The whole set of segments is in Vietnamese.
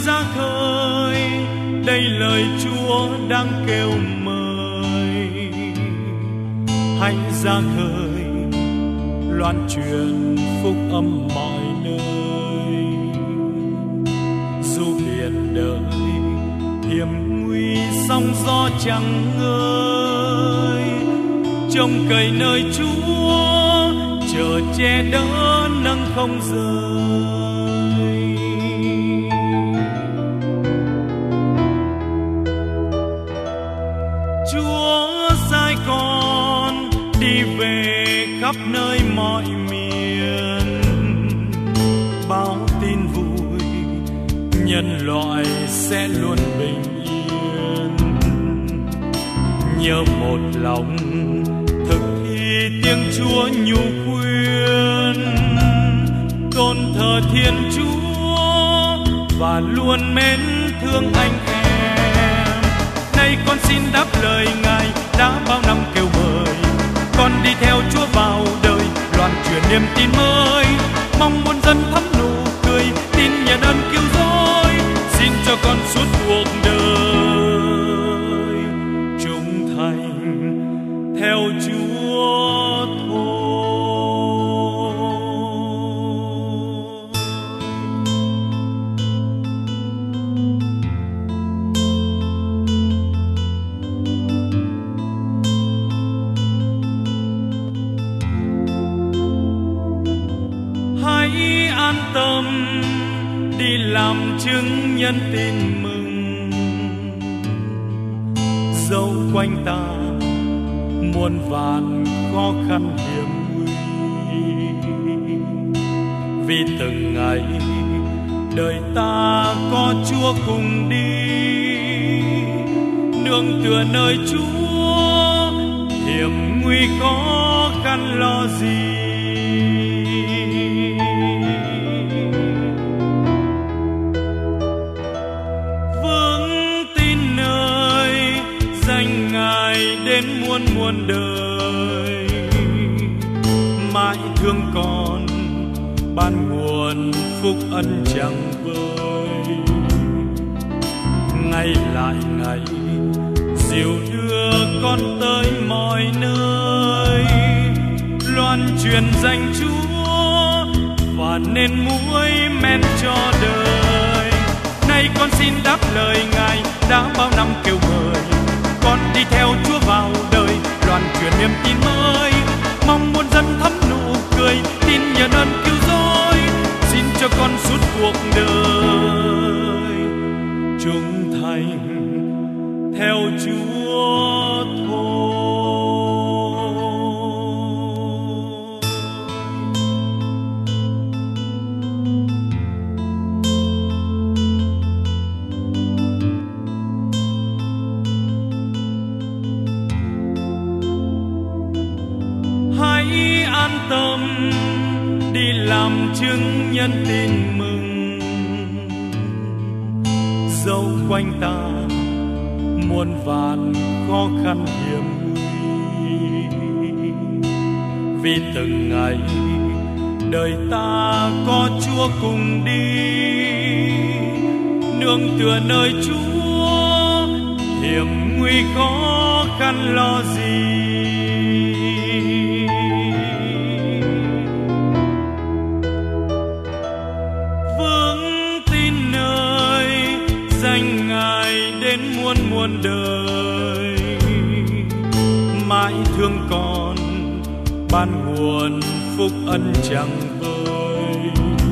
ra khơi, đây lời Chúa đang kêu mời. Hãy ra khơi, loan truyền phúc âm mọi nơi. Dù biển đời hiểm nguy sóng gió chẳng ngơi, trông cậy nơi Chúa chờ che đỡ nâng không rời. Chúa sai con đi về khắp nơi mọi miền, báo tin vui nhân loại sẽ luôn bình yên. Nhớ một lòng thực thi tiếng Chúa nhu khuyên, tôn thờ Thiên Chúa và luôn mến thương anh em. Nay con xin đáp lời Ngài đã bao năm kêu mời, con đi theo Chúa vào đời, loan truyền niềm tin mới. Mong muôn dân thắm nụ cười, tin nhận ơn cứu rỗi, xin cho con suốt cuộc đời trung thành theo Chúa thôi. Hãy an tâm đi làm chứng nhân tin mừng, dẫu quanh ta muôn vàn khó khăn hiểm nguy. Vì từng ngày đời ta có Chúa cùng đi, nương tựa nơi Chúa hiểm nguy khó khăn lo gì. Đến muôn đời mãi thương con, ban nguồn phúc ân chẳng vơi. Ngày lại ngày dìu đưa con tới mọi nơi, loan truyền danh Chúa và nên muối men cho đời. Nay con xin đáp lời Ngài đã bao năm kêu mời, con đi theo Chúa vào đời, loan truyền niềm tin mới. Mong muôn dân thắm nụ cười, tin nhận ơn cứu rỗi, xin cho con suốt cuộc đời trung thành theo Chúa thôi. Hãy an tâm đi làm chứng nhân tin mừng, dẫu quanh ta muôn vàn khó khăn hiểm nguy. Vì từng ngày đời ta có Chúa cùng đi, nương tựa nơi Chúa hiểm nguy khó khăn lo gì. Danh Ngài đến muôn đời, mãi thương con, ban nguồn phúc ân chẳng vơi.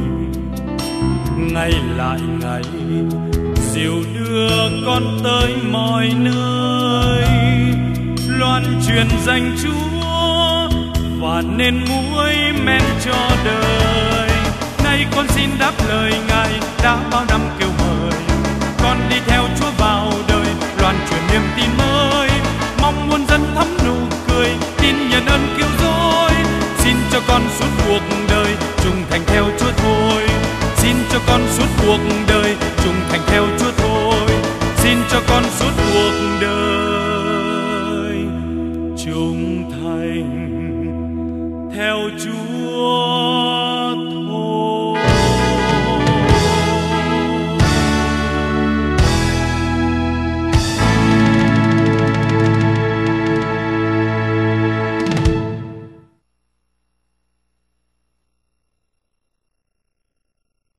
Ngày lại ngày dìu đưa con tới mọi nơi, loan truyền danh Chúa và nên muối men cho đời. Nay con xin đáp lời Ngài đã bao năm kêu mời, con đi theo Chúa vào đời, loan truyền niềm tin mới. Mong muôn dân thắm nụ cười, tin nhận ơn cứu rỗi, xin cho con suốt cuộc đời trung thành theo Chúa thôi. Xin cho con suốt cuộc đời trung thành theo